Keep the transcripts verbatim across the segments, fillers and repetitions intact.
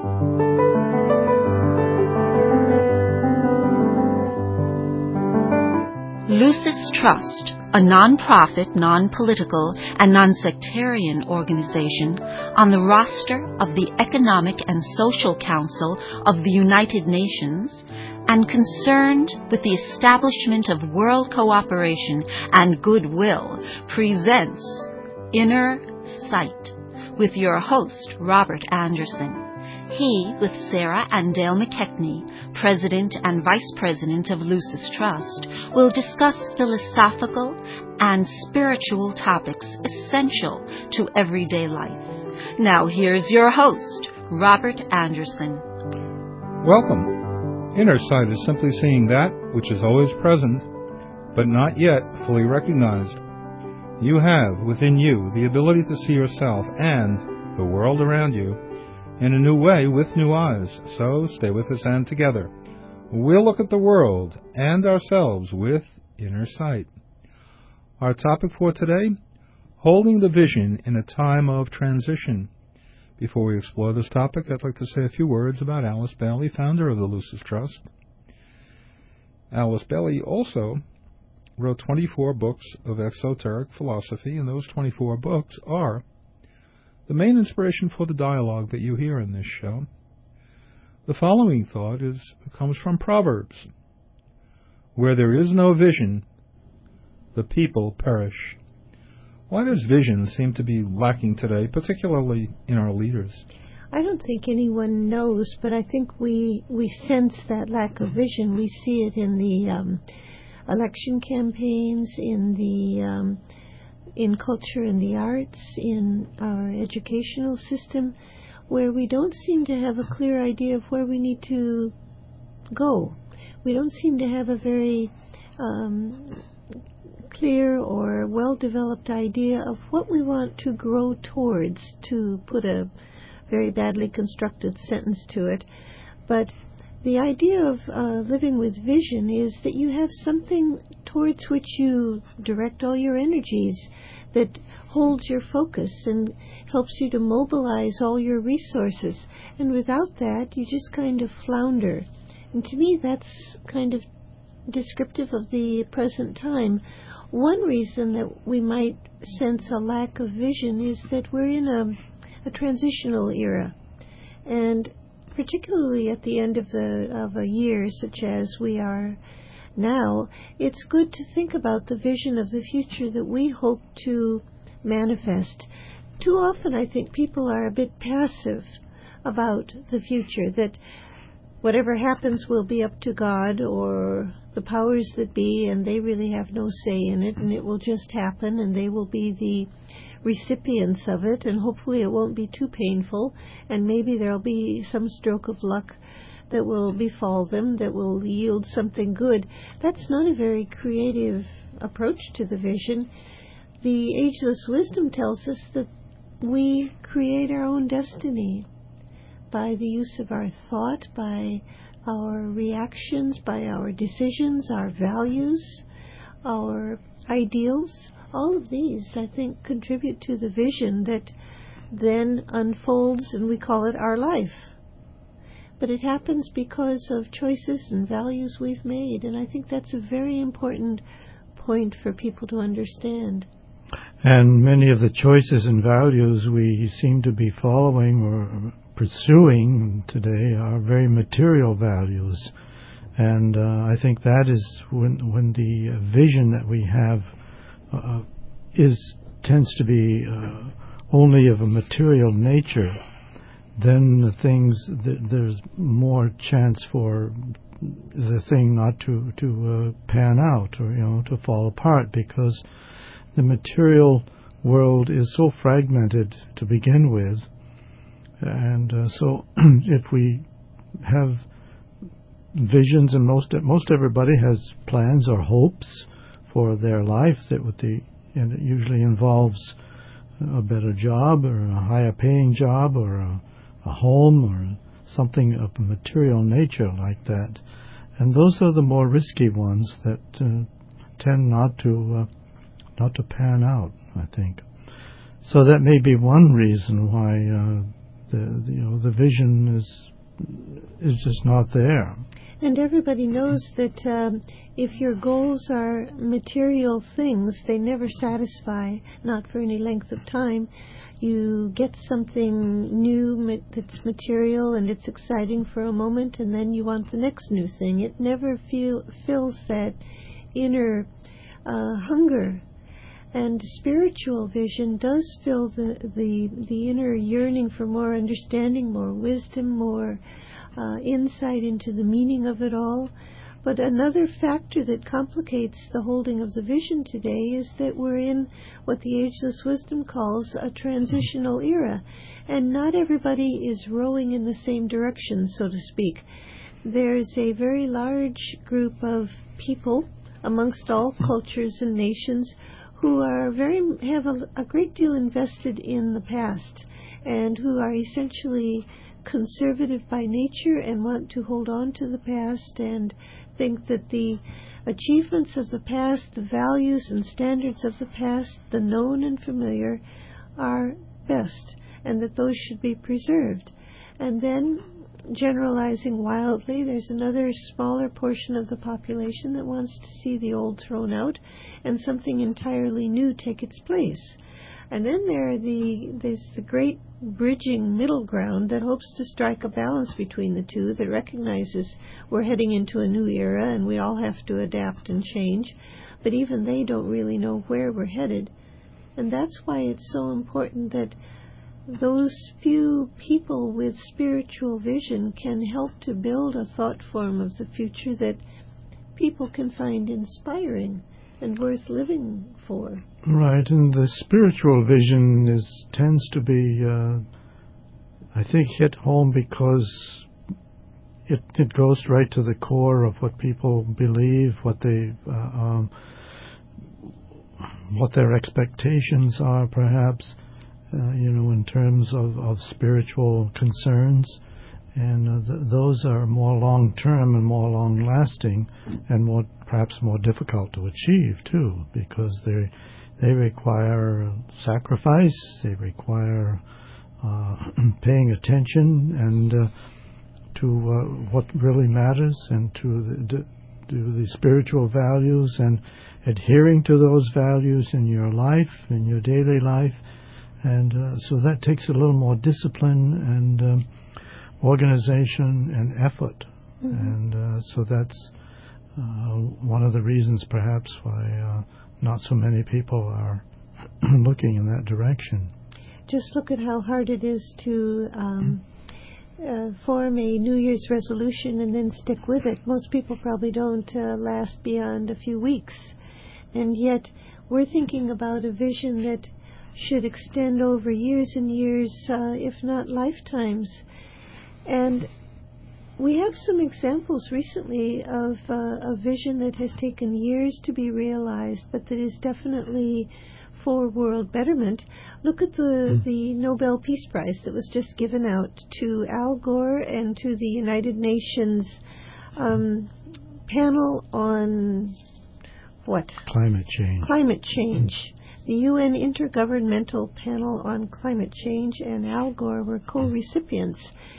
Lucis Trust, a non-profit, non-political, and non-sectarian organization on the roster of the Economic and Social Council of the United Nations and concerned with the establishment of world cooperation and goodwill, presents Inner Sight with your host, Robert Anderson. He, with Sarah and Dale McKechnie, President and Vice President of Lucis Trust, will discuss philosophical and spiritual topics essential to everyday life. Now here's your host, Robert Anderson. Welcome. Inner sight is simply seeing that which is always present, but not yet fully recognized. You have within you the ability to see yourself and the world around you in a new way with new eyes, so stay with us and together we'll look at the world and ourselves with inner sight. Our topic for today, holding the vision in a time of transition. Before we explore this topic, I'd like to say a few words about Alice Bailey, founder of the Lucis Trust. Alice Bailey also wrote twenty-four books of exoteric philosophy, and those twenty-four books are the main inspiration for the dialogue that you hear in this show. The following thought is comes from Proverbs. Where there is no vision, the people perish. Why does vision seem to be lacking today, particularly in our leaders? I don't think anyone knows, but I think we we sense that lack of vision. We see it in the um, election campaigns, in the um, in culture and the arts, in our educational system, where we don't seem to have a clear idea of where we need to go. We don't seem to have a very um, clear or well-developed idea of what we want to grow towards, to put a very badly constructed sentence to it. But the idea of uh, living with vision is that you have something towards which you direct all your energies, that holds your focus and helps you to mobilize all your resources. And without that, you just kind of flounder. And to me, that's kind of descriptive of the present time. One reason that we might sense a lack of vision is that we're in a, a transitional era. And particularly at the end of the of a year such as we are now, it's good to think about the vision of the future that we hope to manifest. Too often I think people are a bit passive about the future, that whatever happens will be up to God or the powers that be, and they really have no say in it, and it will just happen, and they will be the recipients of it, and hopefully it won't be too painful, and maybe there'll be some stroke of luck that will befall them, that will yield something good. That's not a very creative approach to the vision. The Ageless Wisdom tells us that we create our own destiny by the use of our thought, by our reactions, by our decisions, our values, our ideals. All of these, I think, contribute to the vision that then unfolds, and we call it our life. But it happens because of choices and values we've made, and I think that's a very important point for people to understand. And many of the choices and values we seem to be following or pursuing today are very material values. And uh, I think that is when when the vision that we have uh, is tends to be uh, only of a material nature, then the things th- there's more chance for the thing not to to uh, pan out, or you know, to fall apart, because the material world is so fragmented to begin with. And uh, so if we have visions, and most most everybody has plans or hopes for their life, that would the and it usually involves a better job, or a higher paying job, or a, a home, or something of a material nature like that. And those are the more risky ones that uh, tend not to uh, not to pan out, I think. So that may be one reason why uh, The, the you know the vision is is just not there. And everybody knows that um, if your goals are material things, they never satisfy, not for any length of time. You get something new that's material and it's exciting for a moment, and then you want the next new thing. It never feel, fills that inner uh, hunger. And spiritual vision does fill the, the, the inner yearning for more understanding, more wisdom, more uh, insight into the meaning of it all. But another factor that complicates the holding of the vision today is that we're in what the Ageless Wisdom calls a transitional era. And not everybody is rowing in the same direction, so to speak. There's a very large group of people amongst all cultures and nations who are very have a, a great deal invested in the past and who are essentially conservative by nature and want to hold on to the past and think that the achievements of the past, the values and standards of the past, the known and familiar, are best, and that those should be preserved. And then, generalizing wildly, there's another smaller portion of the population that wants to see the old thrown out and something entirely new take its place. And then there are the there's the great bridging middle ground that hopes to strike a balance between the two, that recognizes we're heading into a new era and we all have to adapt and change, but even they don't really know where we're headed. And that's why it's so important that those few people with spiritual vision can help to build a thought form of the future that people can find inspiring and worth living for. Right, and the spiritual vision is tends to be, uh, I think, hit home because it it goes right to the core of what people believe, what they uh, um, what their expectations are, perhaps. Uh, you know, in terms of, of spiritual concerns, and uh, th- those are more long-term and more long-lasting, and more perhaps more difficult to achieve too, because they they require sacrifice, they require uh, paying attention and uh, to uh, what really matters, and to the, to the spiritual values, and adhering to those values in your life, in your daily life. And uh, so that takes a little more discipline and um, organization and effort. Mm-hmm. And uh, so that's uh, one of the reasons perhaps why uh, not so many people are looking in that direction. Just look at how hard it is to um, uh, form a New Year's resolution and then stick with it. Most people probably don't uh, last beyond a few weeks. And yet we're thinking about a vision that should extend over years and years, uh, if not lifetimes. And we have some examples recently of uh, a vision that has taken years to be realized, but that is definitely for world betterment. Look at the, the Nobel Peace Prize that was just given out to Al Gore and to the United Nations um, panel on what? Climate change. Climate change. The U N Intergovernmental Panel on Climate Change and Al Gore were co-recipients.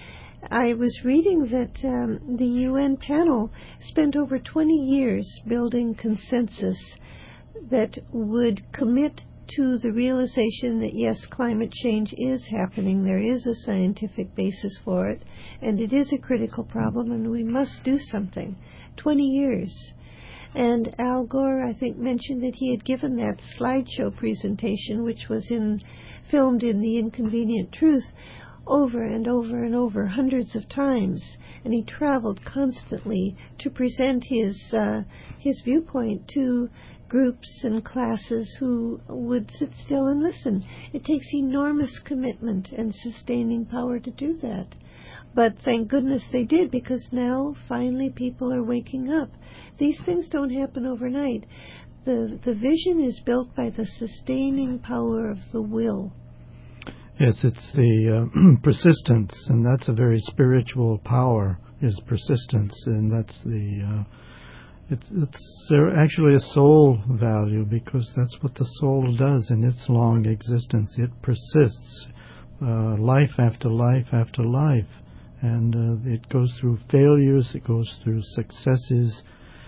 I was reading that um, the U N panel spent over twenty years building consensus that would commit to the realization that, yes, climate change is happening, there is a scientific basis for it, and it is a critical problem, and we must do something. twenty years. And Al Gore, I think, mentioned that he had given that slideshow presentation, which was in filmed in The Inconvenient Truth, over and over and over, hundreds of times. And he traveled constantly to present his uh, his viewpoint to groups and classes who would sit still and listen. It takes enormous commitment and sustaining power to do that. But thank goodness they did, because now finally people are waking up. These things don't happen overnight. The the vision is built by the sustaining power of the will. Yes, it's the uh, persistence, and that's a very spiritual power, is persistence, and that's the uh, it's it's uh, actually a soul value, because that's what the soul does in its long existence. It persists uh, life after life after life. And uh, it goes through failures, it goes through successes,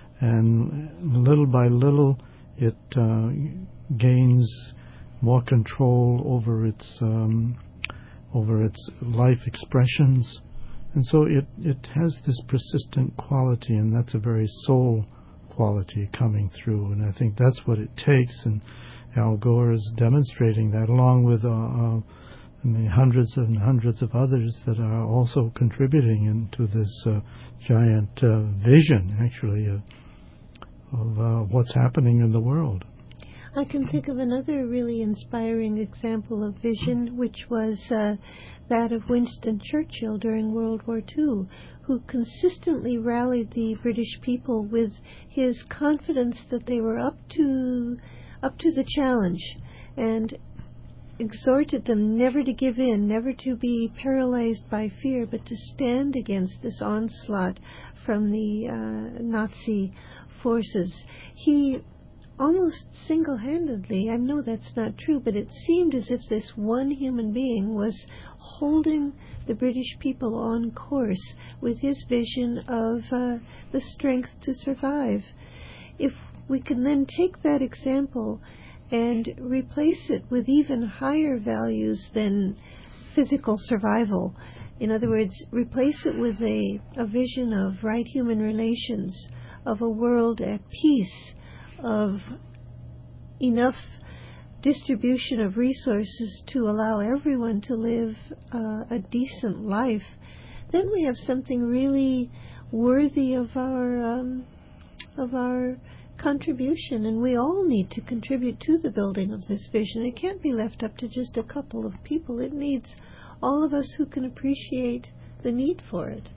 and little by little it uh, gains more control over its um, over its life expressions. And so it, it has this persistent quality, and that's a very soul quality coming through. And I think that's what it takes, and Al Gore is demonstrating that, along with uh, uh, I mean, hundreds and hundreds of others that are also contributing into this uh, giant uh, vision, actually, uh, of uh, what's happening in the world. I can think of another really inspiring example of vision, which was uh, that of Winston Churchill during World War Two, who consistently rallied the British people with his confidence that they were up to up to the challenge, and exhorted them never to give in, never to be paralyzed by fear, but to stand against this onslaught from the uh, Nazi forces. He almost single-handedly, I know that's not true, but it seemed as if this one human being was holding the British people on course with his vision of uh, the strength to survive. If we can then take that example and replace it with even higher values than physical survival. In other words, replace it with a, a vision of right human relations, of a world at peace, of enough distribution of resources to allow everyone to live uh, a decent life, then we have something really worthy of our um, of our contribution, and we all need to contribute to the building of this vision. It can't be left up to just a couple of people. It needs all of us who can appreciate the need for it.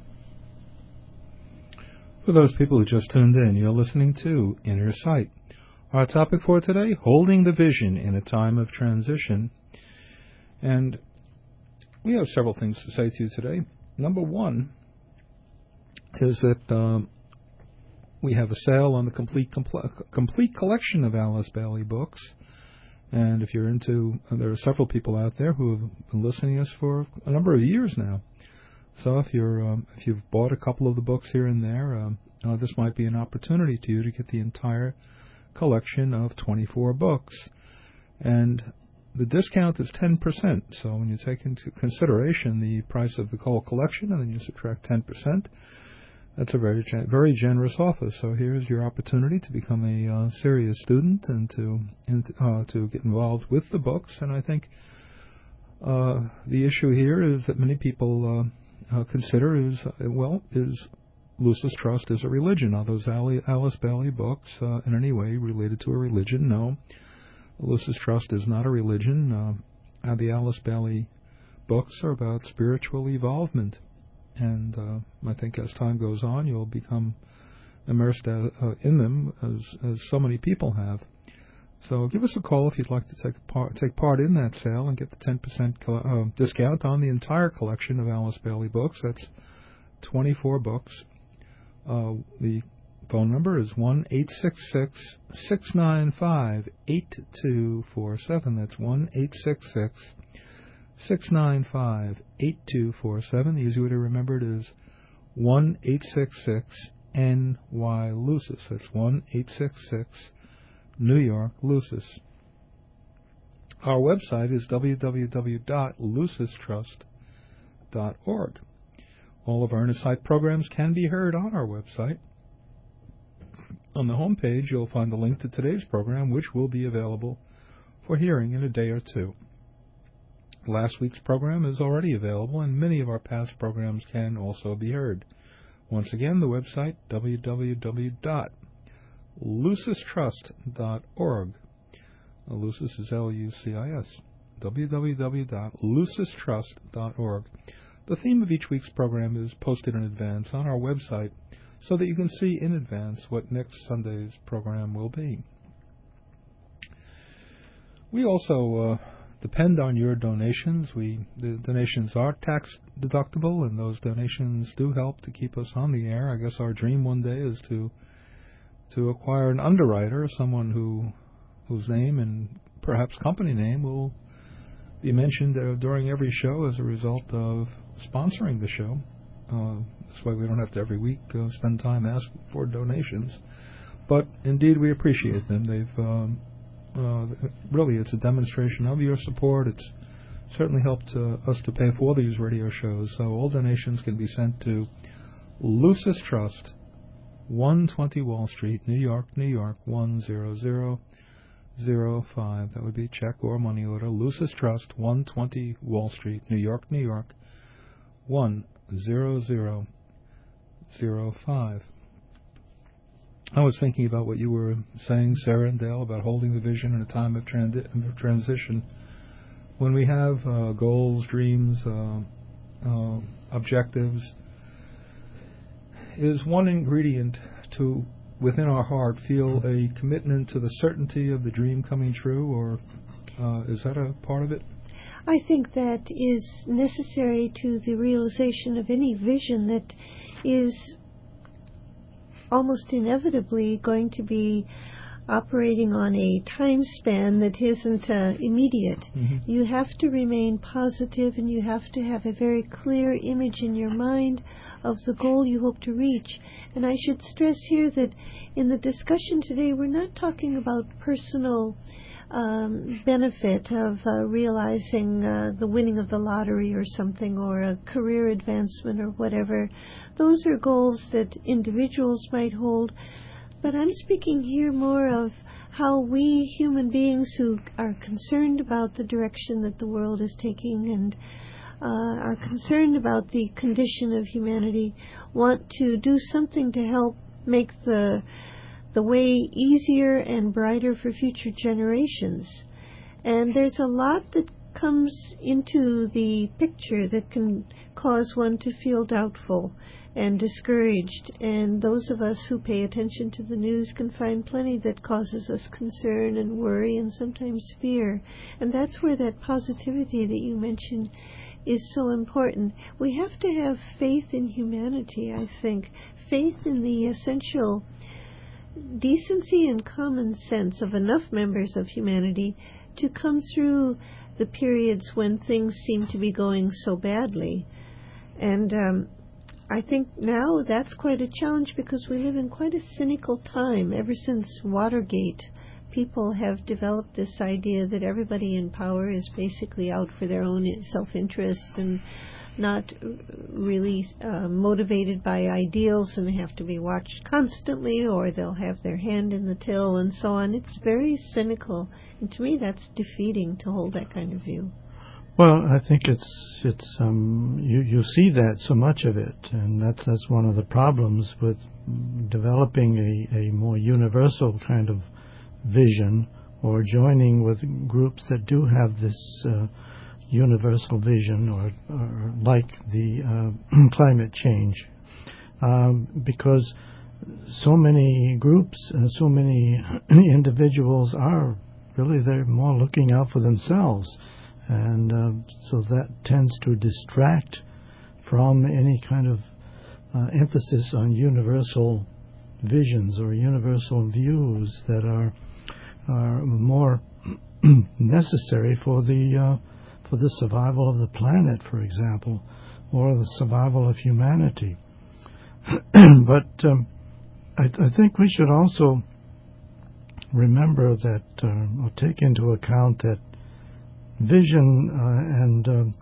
For those people who just tuned in, you're listening to Inner Sight. Our topic for today, holding the vision in a time of transition. And we have several things to say to you today. Number one is that um, we have a sale on the complete compl- complete collection of Alice Bailey books. And if you're into, uh, there are several people out there who have been listening to us for a number of years now. So if you're um, if you've bought a couple of the books here and there, um, uh, this might be an opportunity to you to get the entire collection of twenty-four books. And the discount is ten percent. So when you take into consideration the price of the whole collection and then you subtract ten percent, that's a very gen- very generous offer. So here's your opportunity to become a uh, serious student and to and, uh, to get involved with the books. And I think uh, the issue here is that many people uh, uh, consider is uh, well is Lucis Trust is a religion. Are those Alice Bailey books uh, in any way related to a religion? No, Lucis Trust is not a religion. Uh, the Alice Bailey books are about spiritual evolvement. And uh, I think as time goes on, you'll become immersed uh, uh, in them, as as so many people have. So give us a call if you'd like to take part take part in that sale and get the ten percent co- uh, discount on the entire collection of Alice Bailey books. That's twenty-four books. Uh, the phone number is one eight six six, six nine five, eight two four seven. That's one eight six six, six nine five, eight two four seven. The easy way to remember it is one eight six six N Y Lucis. That's one eight six six New York Lucis. Our website is w w w dot lucis trust dot org. All of our Inner Sight programs can be heard on our website. On the home page, you'll find a link to today's program, which will be available for hearing in a day or two. Last week's program is already available, and many of our past programs can also be heard. Once again, the website, w w w dot lucis trust dot org. Lucis is L U C I S. w w w dot lucis trust dot org. The theme of each week's program is posted in advance on our website so that you can see in advance what next Sunday's program will be. We also uh, depend on your donations. We the donations are tax deductible, and those donations do help to keep us on the air. I guess our dream one day is to to acquire an underwriter, someone who whose name and perhaps company name will be mentioned uh, during every show as a result of sponsoring the show. Uh, this way we don't have to every week uh, spend time asking for donations. But indeed, we appreciate them. They've um, uh, really, it's a demonstration of your support. It's certainly helped uh, us to pay for these radio shows. So all donations can be sent to Lucis Trust, one twenty Wall Street, New York, New York, one zero zero zero five. That would be check or money order. Lucis Trust, one twenty Wall Street, New York, New York, one zero zero zero five. I was thinking about what you were saying, Sarah and Dale, about holding the vision in a time of, trans- of transition. When we have uh, goals, dreams, uh, uh, objectives, is one ingredient to, within our heart, feel a commitment to the certainty of the dream coming true, or uh, is that a part of it? I think that is necessary to the realization of any vision that is almost inevitably going to be operating on a time span that isn't uh, immediate. Mm-hmm. You have to remain positive, and you have to have a very clear image in your mind of the goal you hope to reach. And I should stress here that in the discussion today, we're not talking about personal um, benefit of uh, realizing uh, the winning of the lottery or something, or a career advancement or whatever. Those are goals that individuals might hold. But I'm speaking here more of how we human beings who are concerned about the direction that the world is taking and uh, are concerned about the condition of humanity want to do something to help make the the way easier and brighter for future generations. And there's a lot that comes into the picture that can cause one to feel doubtful and discouraged, and those of us who pay attention to the news can find plenty that causes us concern and worry and sometimes fear. And that's where that positivity that you mentioned is so important. We have to have faith in humanity, I think, faith in the essential decency and common sense of enough members of humanity to come through the periods when things seem to be going so badly. And um, I think now that's quite a challenge, because we live in quite a cynical time. Ever since Watergate, people have developed this idea that everybody in power is basically out for their own self-interest and not really uh, motivated by ideals, and they have to be watched constantly, or they'll have their hand in the till and so on. It's very cynical, and to me that's defeating to hold that kind of view. Well, I think it's it's um, you you see that so much of it, and that's that's one of the problems with developing a, a more universal kind of vision, or joining with groups that do have this uh, universal vision, or, or like the uh, climate change, um, because so many groups and so many individuals are really, they're more looking out for themselves. And uh, so that tends to distract from any kind of uh, emphasis on universal visions or universal views that are are more necessary for the uh, for the survival of the planet, for example, or the survival of humanity. But um, I, I think we should also remember that, uh, or take into account that vision uh, and uh,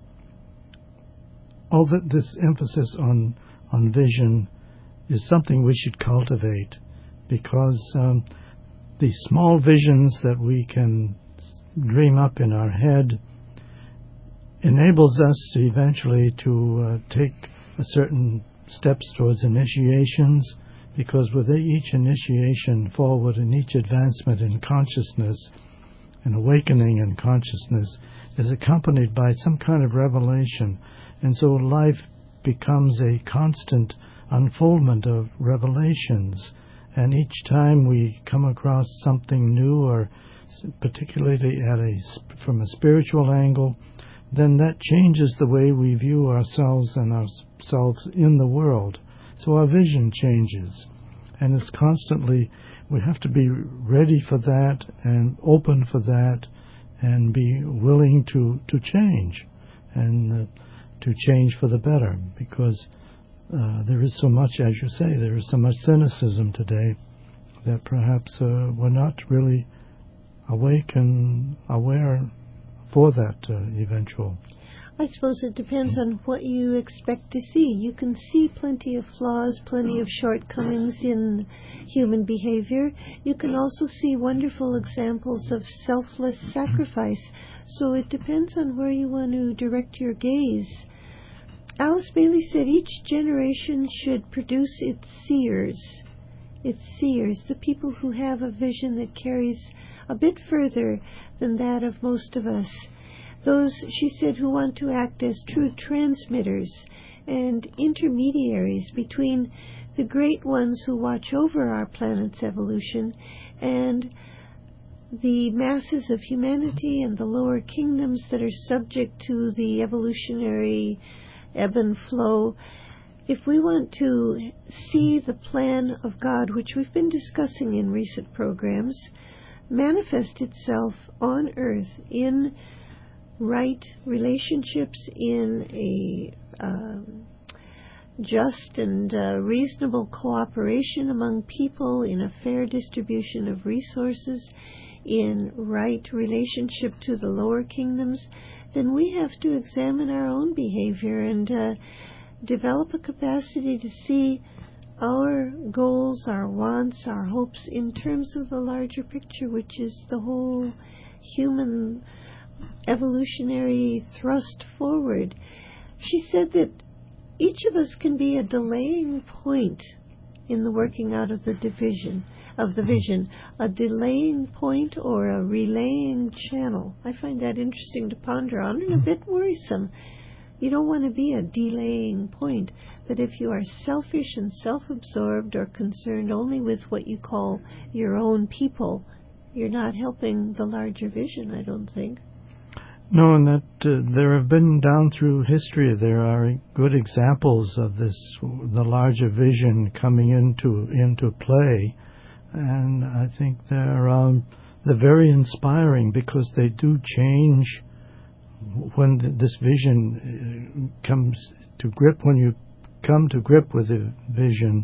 all that this emphasis on on vision is something we should cultivate, because um, the small visions that we can dream up in our head enables us to eventually to uh, take a certain steps towards initiations, because with each initiation forward and each advancement in consciousness, an awakening in consciousness is accompanied by some kind of revelation. And so life becomes a constant unfoldment of revelations. And each time we come across something new, or particularly at a, from a spiritual angle, then that changes the way we view ourselves and ourselves in the world. So our vision changes. And it's constantly, we have to be ready for that and open for that, and be willing to, to change, and uh, to change for the better, because uh, there is so much, as you say, there is so much cynicism today that perhaps uh, we're not really awake and aware for that uh, eventual. I suppose it depends on what you expect to see. You can see plenty of flaws, plenty of shortcomings in human behavior. You can also see wonderful examples of selfless sacrifice. So it depends on where you want to direct your gaze. Alice Bailey said each generation should produce its seers. Its seers, the people who have a vision that carries a bit further than that of most of us. Those, she said, who want to act as true transmitters and intermediaries between the great ones who watch over our planet's evolution and the masses of humanity and the lower kingdoms that are subject to the evolutionary ebb and flow. If we want to see the plan of God, which we've been discussing in recent programs, manifest itself on Earth in right relationships, in a um, just and uh, reasonable cooperation among people, in a fair distribution of resources, in right relationship to the lower kingdoms, then we have to examine our own behavior and uh, develop a capacity to see our goals, our wants, our hopes in terms of the larger picture, which is the whole human evolutionary thrust forward. She said that each of us can be a delaying point in the working out of the division of the vision, a delaying point or a relaying channel. I find that interesting to ponder on and a bit worrisome. You don't want to be a delaying point, but if you are selfish and self-absorbed or concerned only with what you call your own people, you're not helping the larger vision, I don't think. No, and that uh, there have been down through history, there are good examples of this, the larger vision coming into into play, and I think they're um, they're very inspiring because they do change when th- this vision uh, comes to grip. When you come to grip with the vision,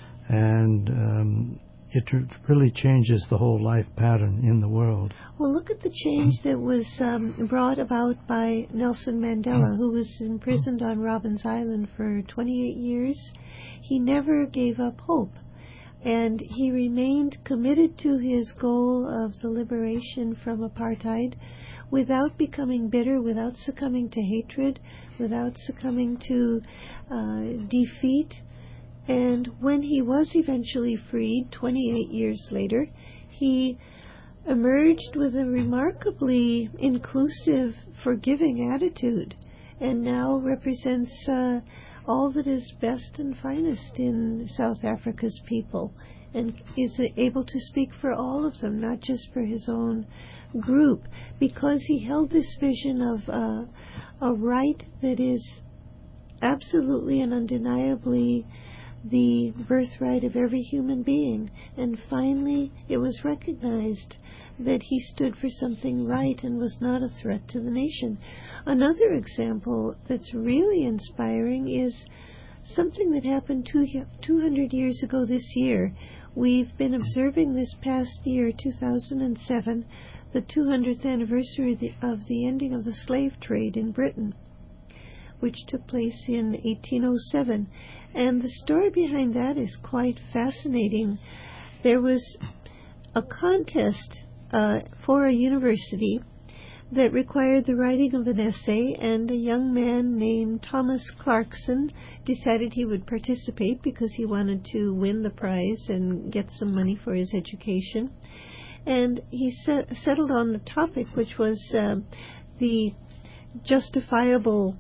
and um, it really changes the whole life pattern in the world. Well, look at the change that was um, brought about by Nelson Mandela, who was imprisoned on Robbins Island for twenty-eight years. He never gave up hope, and he remained committed to his goal of the liberation from apartheid without becoming bitter, without succumbing to hatred, without succumbing to uh, defeat. And when he was eventually freed, twenty-eight years later, he emerged with a remarkably inclusive, forgiving attitude, and now represents uh, all that is best and finest in South Africa's people, and is able to speak for all of them, not just for his own group, because he held this vision of uh, a right that is absolutely and undeniably the birthright of every human being. And finally it was recognized that he stood for something right and was not a threat to the nation. Another example that's really inspiring is something that happened two, two hundred years ago this year. We've been observing this past year, two thousand seven, the two hundredth anniversary of the, of the ending of the slave trade in Britain, which took place in eighteen oh seven. And the story behind that is quite fascinating. There was a contest uh, for a university that required the writing of an essay, and a young man named Thomas Clarkson decided he would participate because he wanted to win the prize and get some money for his education. And he set, settled on the topic, which was uh, the justifiable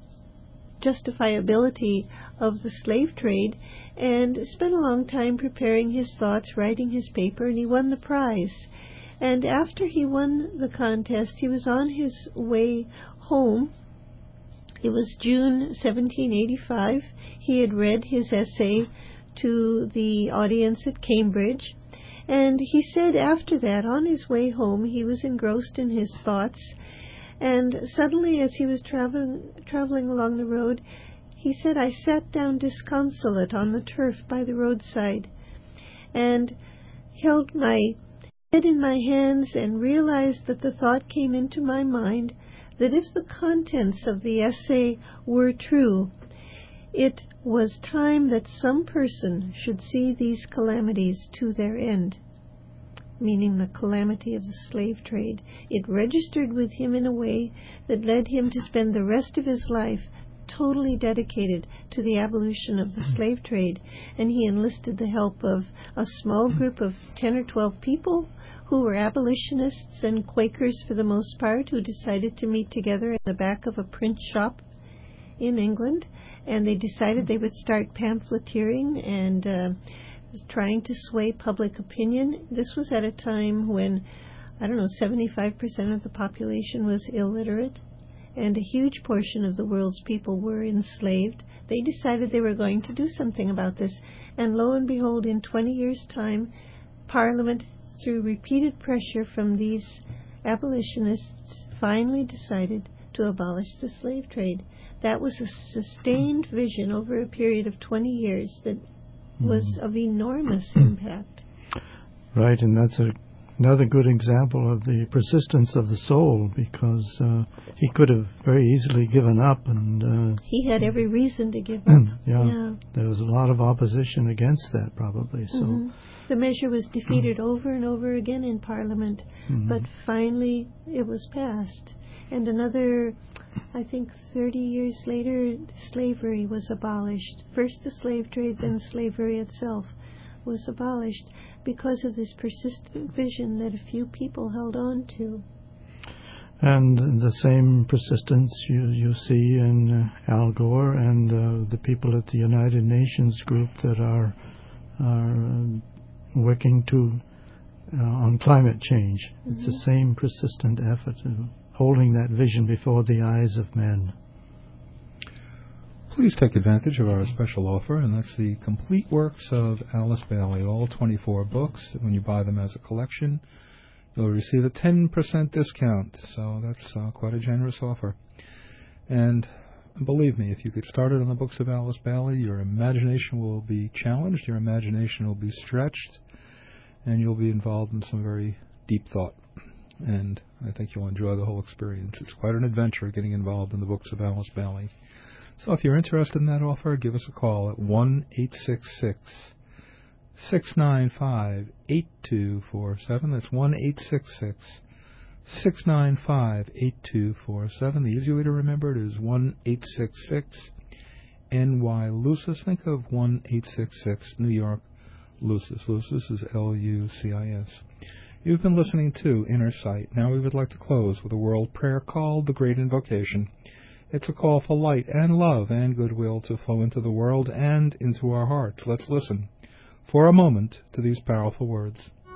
justifiability of the slave trade, and spent a long time preparing his thoughts, writing his paper, and he won the prize. And after he won the contest, he was on his way home. It was June seventeen eighty-five. He had read his essay to the audience at Cambridge, and he said after that, on his way home, he was engrossed in his thoughts, And suddenly, as he was traveling, traveling along the road, he said, I sat down disconsolate on the turf by the roadside and held my head in my hands and realized that the thought came into my mind that if the contents of the essay were true, it was time that some person should see these calamities to their end, meaning the calamity of the slave trade. It registered with him in a way that led him to spend the rest of his life totally dedicated to the abolition of the slave trade, and he enlisted the help of a small group of ten or twelve people who were abolitionists and Quakers for the most part, who decided to meet together in the back of a print shop in England, and they decided they would start pamphleteering and uh, trying to sway public opinion. This was at a time when, I don't know, seventy-five percent of the population was illiterate, and a huge portion of the world's people were enslaved. They decided they were going to do something about this, and lo and behold, in twenty years' time, Parliament, through repeated pressure from these abolitionists, finally decided to abolish the slave trade. That was a sustained vision over a period of twenty years that was of enormous impact. Right, and that's a, another good example of the persistence of the soul, because uh, he could have very easily given up. and uh, He had every reason to give up. yeah, yeah, there was a lot of opposition against that, probably. So mm-hmm. The measure was defeated over and over again in Parliament, mm-hmm. but finally it was passed. And another, I think, thirty years later, slavery was abolished. First the slave trade, then slavery itself was abolished because of this persistent vision that a few people held on to. And the same persistence you, you see in uh, Al Gore and uh, the people at the United Nations group that are, are um, working to uh, on climate change. Mm-hmm. It's the same persistent effort of holding that vision before the eyes of men. Please take advantage of our special offer, and that's the complete works of Alice Bailey, all twenty-four books. When you buy them as a collection, you'll receive a ten percent discount, so that's uh, quite a generous offer. And believe me, if you get started on the books of Alice Bailey, your imagination will be challenged, your imagination will be stretched, and you'll be involved in some very deep thought. And I think you'll enjoy the whole experience. It's quite an adventure getting involved in the books of Alice Bailey. So if you're interested in that offer, give us a call at one eight six six, six nine five, eight two four seven. That's one eight six six, six nine five, eight two four seven. The easy way to remember it is one eight six six, N Y Lucis. Think of one eight six six, New York, Lucis. Lucis is L U C I S. You've been listening to Inner Sight. Now we would like to close with a world prayer called the Great Invocation. It's a call for light and love and goodwill to flow into the world and into our hearts. Let's listen for a moment to these powerful words.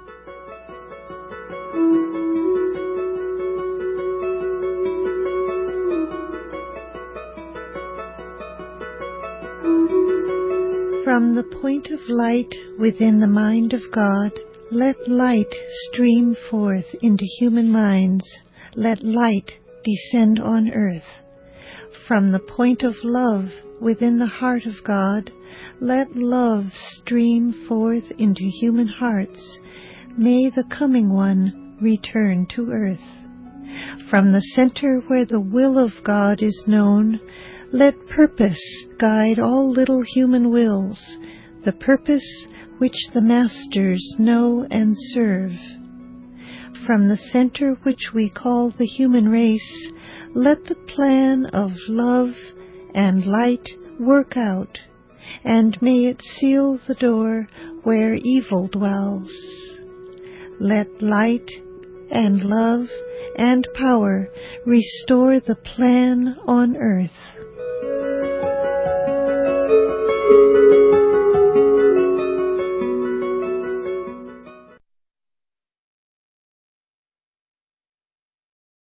From the point of light within the mind of God, let light stream forth into human minds. Let light descend on earth. From the point of love within the heart of God, let love stream forth into human hearts. May the coming one return to earth. From the center where the will of God is known, let purpose guide all little human wills, the purpose which the masters know and serve. From the center which we call the human race, let the plan of love and light work out, and may it seal the door where evil dwells. Let light and love and power restore the plan on earth.